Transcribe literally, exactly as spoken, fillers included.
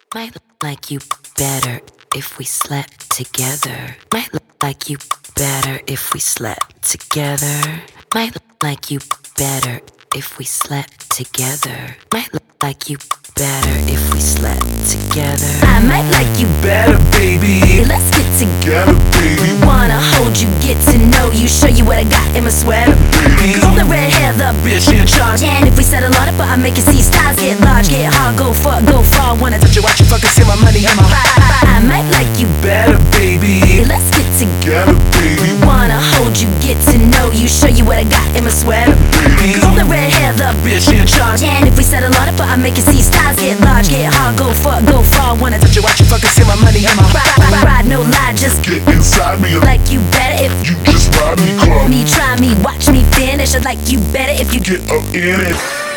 Might look like you better if we slept together. Might look like you better if we slept together. Might look like you better if we slept together. Might look like you better if we slept together. I might like you better, baby. Let's get Together, baby. Wanna hold you, get to know you, show you what I got in my sweater. Baby. From the red hair, the Bitch in charge. and if we settle on it, but I make you see stars get large, get hard, go far, go far. Wanna touch You watch you fucking see my money in my I, I might like you better, baby. Let's get Together, baby. Wanna hold you, get to know you, show you what I got in my sweater. Baby. From the red hair, the Bitch in charge. and if we settle on it, but I make you see stars get large, get hard, go far, go far. Wanna touch You watch you fucking see my money in my ride, ride, ride, no lie, just Get inside me. like you better if You just ride me, club. me try me, watch me finish. I'd like you better if you Get up in it.